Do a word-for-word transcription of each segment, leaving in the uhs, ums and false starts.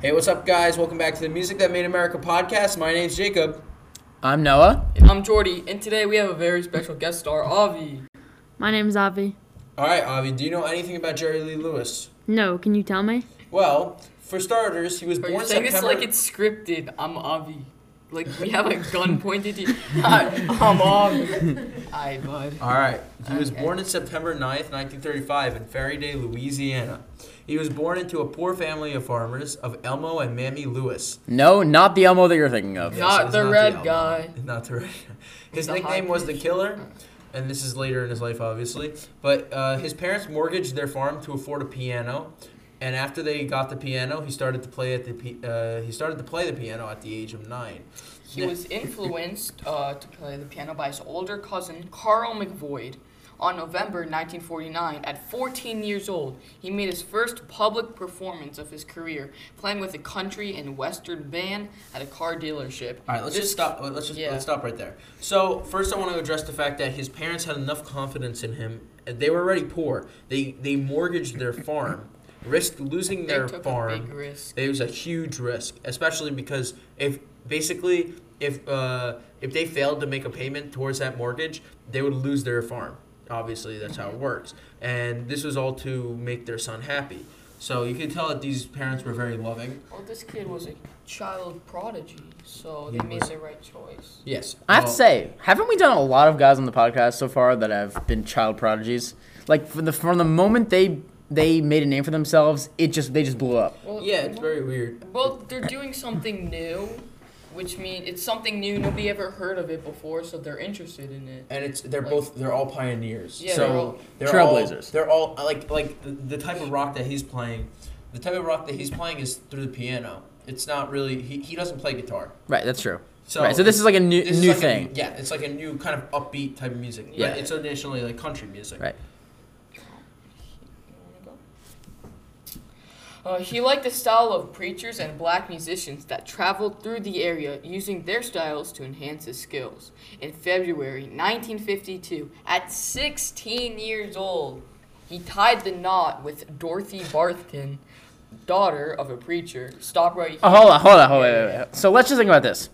Hey, what's up, guys? Welcome back to the Music That Made America podcast. My name's Jacob. I'm Noah. And I'm Jordy, and today we have a very special guest star, Avi. My name's Avi. All right, Avi, do you know anything about Jerry Lee Lewis? No, can you tell me? Well, for starters, he was Are born you saying September... this like it's scripted? I'm Avi. Like, we have a gun pointed to you. Hi, I'm Avi. Hi, bud. All right. He was Okay. born on September ninth, nineteen thirty-five in Ferryday, Louisiana. He was born into a poor family of farmers of Elmo and Mamie Lewis. No, not the Elmo that you're thinking of. Not it's the not red Elmo. guy. Not the red guy. His The nickname high was the pitch. Killer, and this is later in his life, obviously. But uh, his parents mortgaged their farm to afford a piano, and after they got the piano, he started to play at the pi- uh, he started to play the piano at the age of nine. He was influenced uh, to play the piano by his older cousin, Carl McVoid. On November nineteen forty-nine, at fourteen years old, he made his first public performance of his career, playing with a country and western band at a car dealership. All right, let's This- just stop. Let's just yeah. let's stop right there. So first, I want to address the fact that his parents had enough confidence in him. They were already poor. They they mortgaged their farm, risked losing They their took farm. a big risk. It was a huge risk, especially because if basically if uh, if they failed to make a payment towards that mortgage, they would lose their farm. Obviously, that's how it works. And this was all to make their son happy. So you can tell that these parents were very loving. Well, this kid was a child prodigy, so He they made was- the right choice. Yes. I have to Well, say, haven't we done a lot of guys on the podcast so far that have been child prodigies? Like from the from the moment they they made a name for themselves, it just they just blew up. Well, yeah, it's very weird. Well, they're doing something new, which means it's something new. Nobody ever heard of it before, so they're interested in it. And it's they're Like- both they're all pioneers. Yeah, so they're all- they're Trailblazers. All, they're all like like the, the type of rock that he's playing. The type of rock that he's playing is through the piano. It's not really he, he doesn't play guitar. Right, that's true. So right, so this is like a new this is new like a- thing. yeah, it's like a new kind of upbeat type of music. Yeah. But it's initially like country music. Right. Uh, he liked the style of preachers and black musicians that traveled through the area using their styles to enhance his skills. In February nineteen fifty-two, at sixteen years old, he tied the knot with Dorothy Barthkin, daughter of a preacher. Stop right here. Oh, hold on, hold on, hold on, wait, wait, wait. So let's just think about this.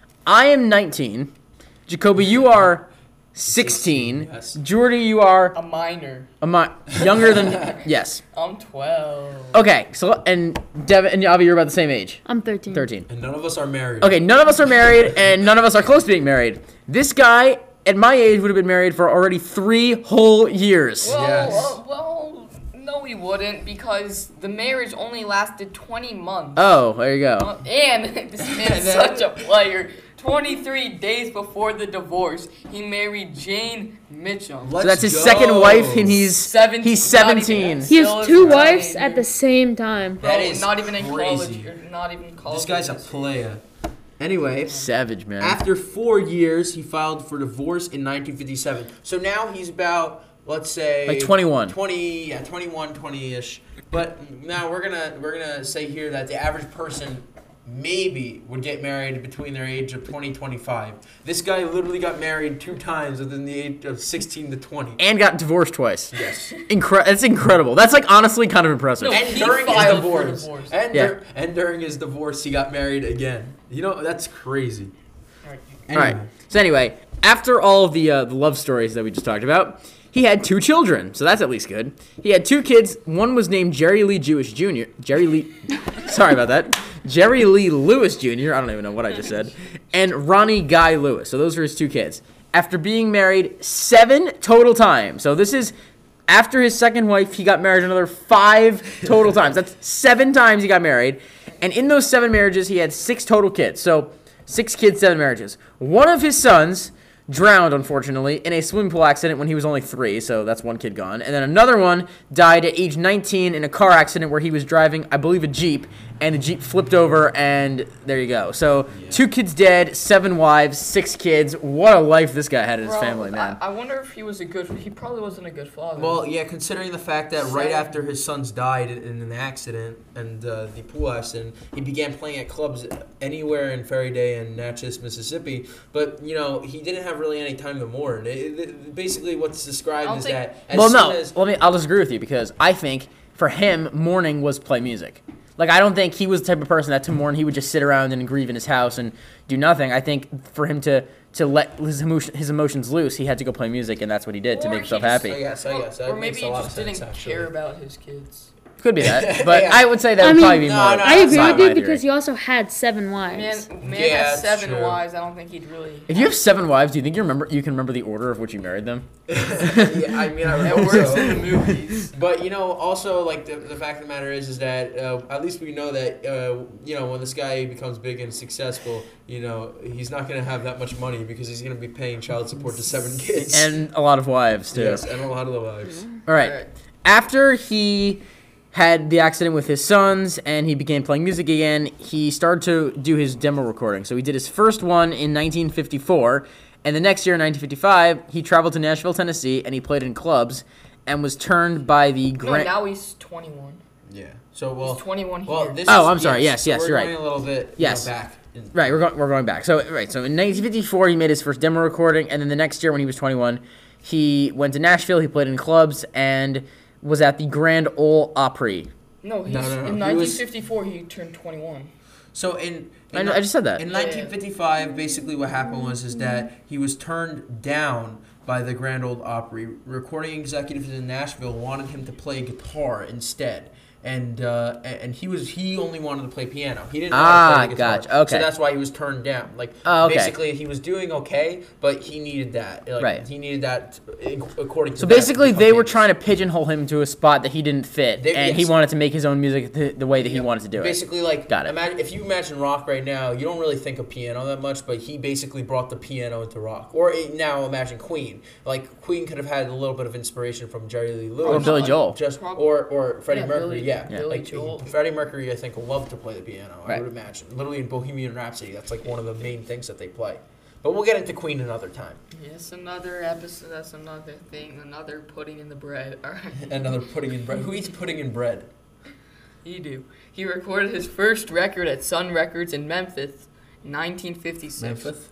I am nineteen. Jacoby, you are sixteen. Yes. Jordy, you are A minor. a mi- younger than yes. I'm twelve. Okay, so and Devin and Avi, you're about the same age. I'm thirteen. thirteen. And none of us are married. Okay, none of us are married, and none of us are close to being married. This guy, at my age, would have been married for already three whole years. Well, Yes. uh, well, no, he wouldn't, because the marriage only lasted twenty months. Oh, there you go. Uh, and this man's such a player. twenty-three days before the divorce, he married Jane Mitchum. Let's So that's his go. second wife, and he's Seventeen- he's not even- seventeen. He Still has is two right. wives at the same time. Bro, That is not even in college. crazy. Or not even college. This guy's a player. Anyway, Savage, man. after four years, he filed for divorce in nineteen fifty-seven. So now he's about, let's say, Like twenty-one. twenty, yeah, twenty-one, twenty-ish. But now we're gonna we're gonna say here that the average person maybe would get married between their age of twenty, twenty-five. This guy literally got married two times within the age of sixteen to twenty. And got divorced twice. Yes. Incre- That's incredible. That's like honestly kind of impressive. No, And he during his filed for divorce, divorce. and Yeah. dur- and during his divorce, he got married again. You know, that's crazy. Alright. All right. So anyway, after all of the uh, the love stories that we just talked about, he had two children. So that's at least good. He had two kids. One was named Jerry Lee Jewish Junior Jerry Lee. Sorry about that. Jerry Lee Lewis Junior I don't even know what I just said. And Ronnie Guy Lewis. So those were his two kids. After being married seven total times. So this is after his second wife, he got married another five total times. That's seven times he got married. And in those seven marriages, he had six total kids. So six kids, seven marriages. One of his sons drowned, unfortunately, in a swimming pool accident when he was only three, so that's one kid gone. And then another one died at age nineteen in a car accident where he was driving, I believe, a Jeep, and the Jeep flipped over, and there you go. So Yeah. two kids dead, seven wives, six kids. What a life this guy had in his Bro, family, man. I, I wonder if he was a good. He probably wasn't a good father. Well, yeah, considering the fact that right Seven. after his sons died in in an accident and uh, the pool accident, he began playing at clubs anywhere in Ferryday and Natchez, Mississippi. But, you know, he didn't have really any time to mourn. It, it, basically, what's I described don't is think- that as well, soon no. as... Let me. I'll disagree with you because I think for him, mourning was play music. Like, I don't think he was the type of person that tomorrow he would just sit around and grieve in his house and do nothing. I think for him to, to let his, emotion, his emotions loose, he had to go play music, and that's what he did to Or make himself he just- happy. I guess, I guess. That or maybe makes he a lot just of didn't sense, actually. care about his kids. Could be that, but Yeah. I would say that I would mean- probably be No, more. no, I that's agree not with my you theory. because he also had seven wives. Man, man Yeah, has that's seven true. wives. I don't think he'd really. If you have seven wives, do you think you remember? You can remember the order of which you married them? yeah, I mean, I That remember works so. in the movies. But you know, also like the, the fact of the matter is, is that uh, at least we know that uh, you know when this guy becomes big and successful, you know, he's not gonna have that much money because he's gonna be paying child support to seven kids And a lot of wives too. yes, and a lot of the wives. All right. After he had the accident with his sons and he began playing music again, he started to do his demo recording. So he did his first one in nineteen fifty-four, and the next year, in nineteen fifty-five, he traveled to Nashville, Tennessee, and he played in clubs and was turned by the No, Grand. now he's twenty-one. Yeah. So well, He's twenty-one well, here. this Oh, is- I'm sorry. Yes, so yes, we're you're going right. a little bit you Yes. know, back. in- Right, we're going we're going back. So right, so in nineteen fifty-four he made his first demo recording, and then the next year when he was twenty-one, he went to Nashville. He played in clubs and was at the Grand Ole Opry. no, he's, No, no, no. in He nineteen was- fifty-four he turned twenty-one. So in, in I, know, I just said that. In Yeah. nineteen fifty-five, basically what happened was is that he was turned down by the Grand Ole Opry. Recording executives in Nashville wanted him to play guitar instead. And uh, and and he was he only wanted to play piano. He didn't want to Ah, play the guitar. gotcha. Okay. So that's why he was turned down. Like Oh, okay. basically he was doing okay, but he needed that. Like, Right. He needed that uh, according to So that to basically, become they were famous. trying to pigeonhole him to a spot that he didn't fit, They- and he yes. wanted to make his own music the, the way that he Yep. wanted to do it. Basically, like, Got it. Imagine, if you imagine rock right now, you don't really think of piano that much, but he basically brought the piano into rock. Or eh, now imagine Queen. Like, Queen could have had a little bit of inspiration from Jerry Lee Lewis. Or Billy Joel. Just Prob- or or Freddie Yeah, Mercury, Billy- yeah. Billy like Joel. Freddie Mercury, I think, loved to play the piano. I Right. would imagine. Literally in Bohemian Rhapsody, that's like one of the main things that they play. But we'll get into Queen another time. Yes, another episode. That's another thing. Another pudding in the bread. All right. Another pudding in bread. Who eats pudding in bread? He do. He recorded his first record at Sun Records in Memphis, nineteen fifty-six. Memphis.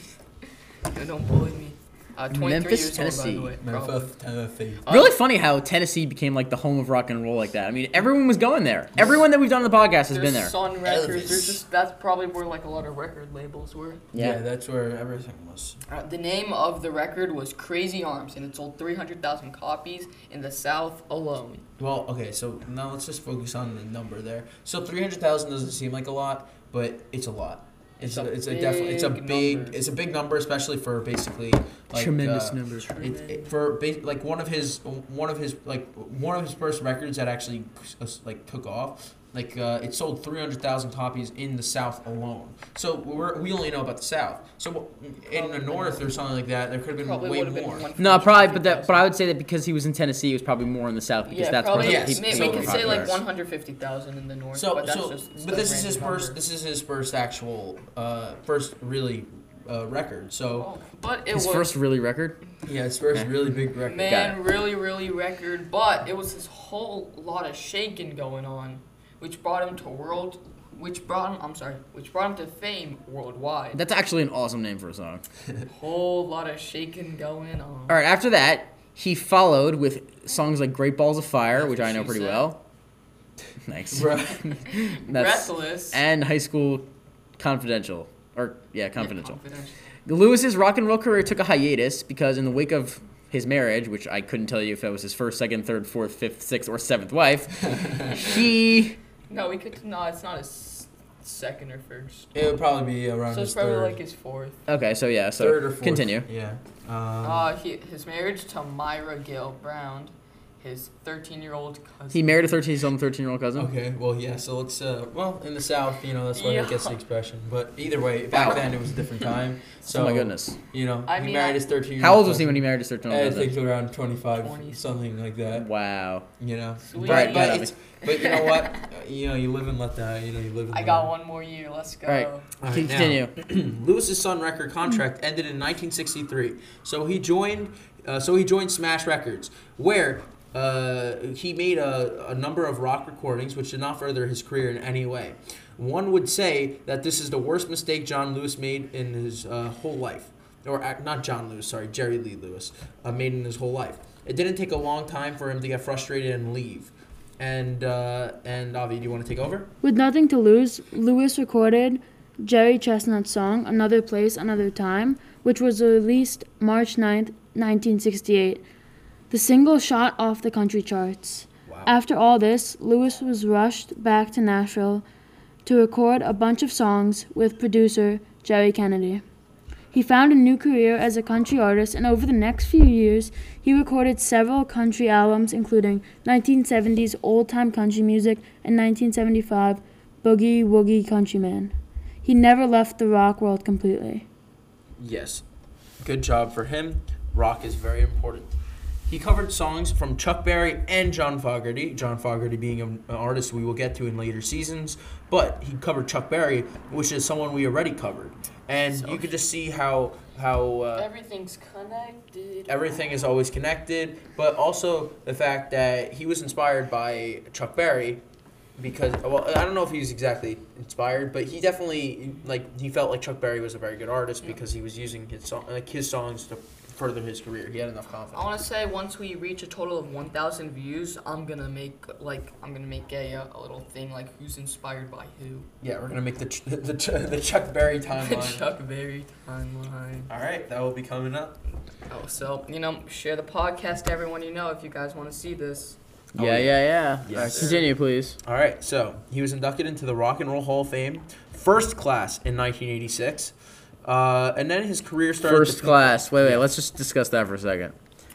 No, don't bully me. Uh, twenty-three Memphis, years Tennessee. old, by the way. probably. Memphis, Tennessee. Uh, Really funny how Tennessee became like the home of rock and roll like that. I mean, everyone was going there. Everyone that we've done on the podcast has There's been there. Sun Records. Elvis. There's just that's probably where like a lot of record labels were. Yeah. Yeah. that's where everything was. Uh, the name of the record was Crazy Arms, and it sold three hundred thousand copies in the South alone. Well, okay, so now let's just focus on the number there. So three hundred thousand doesn't seem like a lot, but it's a lot. It's, It's a, a it's a definitely it's a big big number. it's a big number, especially for basically like Tremendous uh, number. It, it, for ba- like one of his one of his like one of his first records that actually uh, like took off. Like uh, it sold three hundred thousand copies in the South alone. So we're, we only know about the South. So in the North or something like that, there could have been Probably way would have been more. one No, probably, but that, but I I would say that because he was in Tennessee, it was probably more in the South because yeah, that's probably. where yes. he, Maybe he's we super could say popular. like one hundred fifty thousand in the North. So, but that's so, just but a this is random his first. number. This is his first actual, uh, first really, uh, record. So Oh, but it His was first really record. yeah, his first Yeah. really big record. Got man, really, really record. But it was this whole lot of shaking going on, which brought him to world, which brought him. I'm sorry, which brought him to fame worldwide. That's actually an awesome name for a song. Whole lot of shaking going on. All right, after that, he followed with songs like Great Balls of Fire, That's which what I know she pretty said. well. Nice. Right. That's, Breathless. and High School Confidential. Or, yeah, Confidential. Confidential. Lewis's rock and roll career took a hiatus because in the wake of his marriage, which I couldn't tell you if that was his first, second, third, fourth, fifth, sixth, or seventh wife, he... No, we could. No, it's not his second or first. It would probably be around So his it's probably third, like his fourth. Okay, so yeah, so third or fourth. continue. Yeah. Um, Uh, he, his marriage to Myra Gale Brown, his thirteen-year-old cousin. He married a thirteen, his own thirteen-year-old cousin. okay. Well, yeah. So let's. Uh, well, in the South, you know, that's why Yeah. it gets the expression. But either way, back Wow. then it was a different time. So oh my goodness. You know, I he mean, married I- his thirteen. How old was he when he married his I thirteen-year-old cousin? think around twenty-five, twenty. something like that. Wow. You know. Sweet. But, but, Yeah. it's, but you know what? Uh, you know, you live and let die. You know, you live. And I learn. got one more year. Let's go. All right. All right, now, Continue. Lewis's Sun record contract ended in nineteen sixty-three. So he joined. Uh, so he joined Smash Records, where uh, he made a, a number of rock recordings, which did not further his career in any way. One would say that this is the worst mistake John Lewis made in his uh, whole life, or uh, not John Lewis, sorry, Jerry Lee Lewis uh, made in his whole life. It didn't take a long time for him to get frustrated and leave. And uh, and Avi, do you want to take over? With nothing to lose, Lewis recorded Jerry Chestnut's song "Another Place, Another Time," which was released March ninth, nineteen sixty-eight. The single shot off the country charts. Wow. After all this, Lewis was rushed back to Nashville to record a bunch of songs with producer Jerry Kennedy. He found a new career as a country artist, and over the next few years, he recorded several country albums, including nineteen seventies old-time country music and nineteen seventy-five Boogie Woogie Countryman. He never left the rock world completely. Yes. Good job for him. Rock is very important. He covered songs from Chuck Berry and John Fogerty, John Fogerty being an artist we will get to in later seasons, but he covered Chuck Berry, which is someone we already covered. And So you could just see how how uh, Everything's connected. everything is always connected, but also the fact that he was inspired by Chuck Berry because, well, I don't know if he was exactly inspired, but he definitely, like, he felt like Chuck Berry was a very good artist because he was using his song, like his songs to further his career. He had enough confidence. I want to say once we reach a total of one thousand views, I'm gonna make like I'm gonna make a uh, a little thing like who's inspired by who. Yeah, we're gonna make the ch- the, ch- the Chuck Berry The timeline. Chuck Berry timeline. All right, that will be coming up. Oh, so you know, share the podcast to everyone you know if you guys want to see this. Oh, Yeah, yeah, yeah. Yes. Uh, continue, please. All right, so he was inducted into the Rock and Roll Hall of Fame, first class in nineteen eighty-six, uh, and then his career started. First to class. Wait, wait. Let's just discuss that for a second.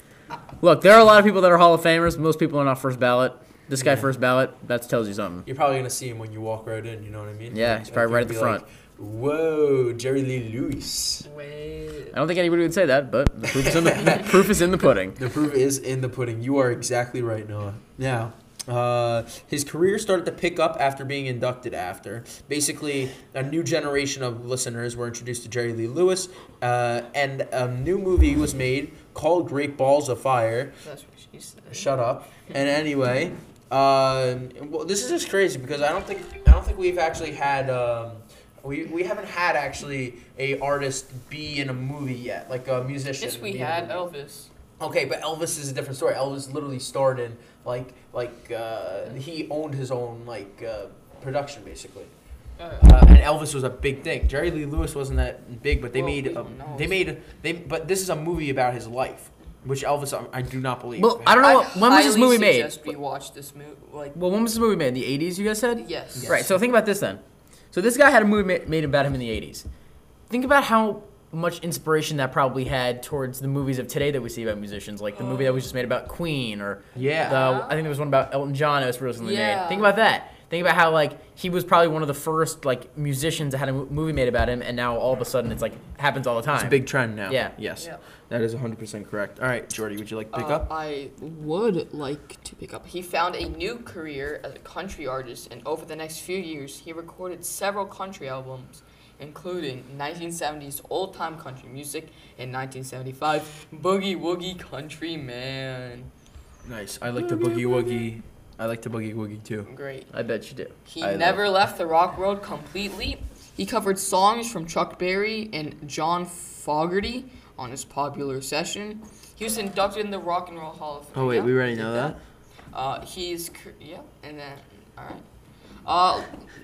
Look, there are a lot of people that are Hall of Famers. Most people are not first ballot. This guy Yeah. first ballot. That tells you something. You're probably gonna see him when you walk right in. You know what I mean? Yeah, he's probably you're right at the gonna be front. like, whoa, Jerry Lee Lewis. Wait. I don't think anybody would say that, but the proof is in the proof is in the pudding. The proof is in the pudding. You are exactly right, Noah. Now, uh, his career started to pick up after being inducted after. Basically, a new generation of listeners were introduced to Jerry Lee Lewis, uh, and a new movie was made called Great Balls of Fire. That's what she said. Shut up. And anyway, uh, well, this is just crazy because I don't think I don't think we've actually had um, we we haven't had actually a artist be in a movie yet, like a musician. Yes, we be in a had movie. Elvis. Okay, but Elvis is a different story. Elvis literally starred in like like uh, he owned his own like uh, production basically. Uh, Uh, and Elvis was a big thing. Jerry Lee Lewis wasn't that big, but they Well, made we a, don't know. they made they but this is a movie about his life, which Elvis I, I do not believe. Well, I don't know. I What, when was this highly movie made? suggest we watch this movie. Like, Well, when was this movie made? In the eighties, you guys said? yes. Right, so think about this then. So this guy had a movie ma- made about him in the eighties. Think about how much inspiration that probably had towards the movies of today that we see about musicians, like the movie that was just made about Queen, or Yeah. the, I think there was one about Elton John that was recently Yeah. made. Think about that. Think about how like he was probably one of the first like musicians that had a mo- movie made about him, and now all of a sudden it's like happens all the time. It's a big trend now. Yeah. Yes. Yeah. That is one hundred percent correct. All right, Jordy, would you like to pick Uh, up? I would like to pick up. He found a new career as a country artist, and over the next few years, he recorded several country albums, including nineteen seventies old-time country music and nineteen seventy-five Boogie Woogie Country Man. Nice. I like the boogie woogie. I like the boogie woogie too. Great. I bet you do. He I never left the rock world completely. He covered songs from Chuck Berry and John Fogerty on his popular session. He was inducted in the Rock and Roll Hall of Fame. Oh wait, Yeah, we already did know that. Uh, he's cur- yeah, and then all right. Uh,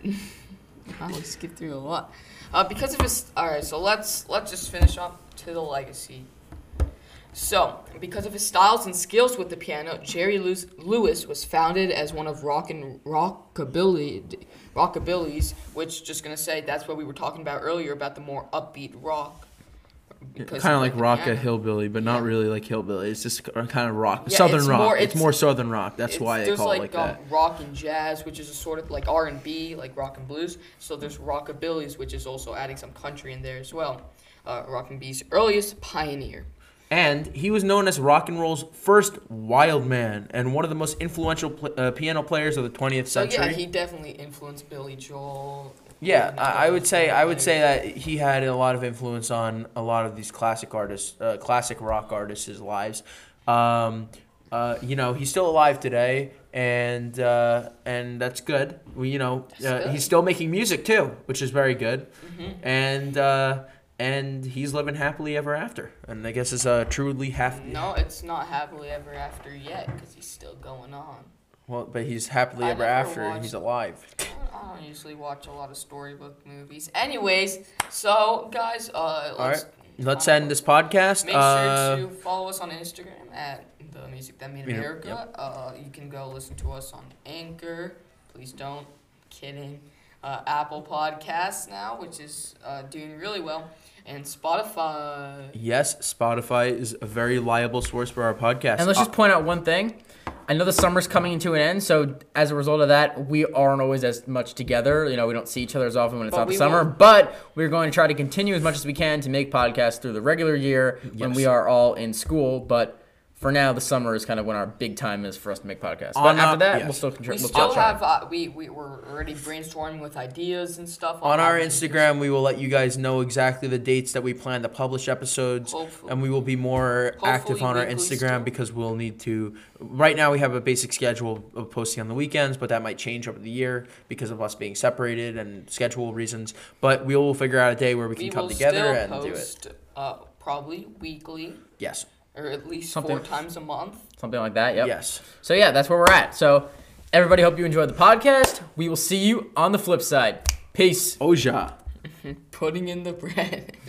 wow, we skipped through a lot. Uh, because of his all right, so let's let's just finish up to the legacy. So, because of his styles and skills with the piano, Jerry Lew- Lewis was founded as one of rock and rockabilly rockabilly's, which just gonna say that's what we were talking about earlier about the more upbeat rock. because Kind of of, like the rock a piano. hillbilly, but not really like hillbilly. It's just kind of rock, Yeah, southern it's rock. more- it's, it's- more southern rock. That's It's- why they there's call like, it like um, that. rock and jazz, which is a sort of like R and B, like rock and blues. So there's rockabillys, which is also adding some country in there as well. Uh, rock and B's earliest pioneer. And he was known as rock and roll's first wild man and one of the most influential pl- uh, piano players of the twentieth So century. yeah, he definitely influenced Billy Joel. Yeah, and I, I would say I would like- say that he had a lot of influence on a lot of these classic artists, uh, classic rock artists' lives. Um, uh, you know, he's still alive today, and uh, and that's good. We, you know, That's uh, good. he's still making music too, which is very good, Mhm. and uh, and he's living happily ever after. And I guess it's uh, truly half. No, it's not happily ever after yet because he's still going on. Well, but he's happily I ever never after. watched- He's alive. I don't usually watch a lot of storybook movies. Anyways, so guys, uh, let's All right. Let's end this podcast. Make Uh, sure to follow us on Instagram at the Music That Made Yeah, America. yep. Uh, you can go listen to us on Anchor. Please don't. Kidding. Uh, Apple Podcasts now, which is uh, doing really well, and Spotify. yes, Spotify is a very reliable source for our podcast. And let's just point out one thing. I know the summer's coming to an end, so as a result of that, we aren't always as much together. You know, we don't see each other as often when it's But not the we summer. will- But we're going to try to continue as much as we can to make podcasts through the regular year when Yes. we are all in school. But for now, the summer is kind of when our big time is for us to make podcasts. But On, uh, after that, yes. we'll still We contribute. We'll still try. have uh, we we we're already brainstorming with ideas and stuff on how our we can Instagram, we will let you guys know exactly the dates that we plan to publish episodes, Hopefully. and we will be more active Hopefully on our weekly Instagram still. because we'll need to. Right now, we have a basic schedule of posting on the weekends, but that might change over the year because of us being separated and schedule reasons. But we will figure out a day where we can We come will together still and do it. post, Uh, probably weekly Yes. or at least Something- four times a month. Something like that, yep. Yes. So yeah, that's where we're at. So everybody, hope you enjoyed the podcast. We will see you on the flip side. Peace. Oja. Putting in the bread.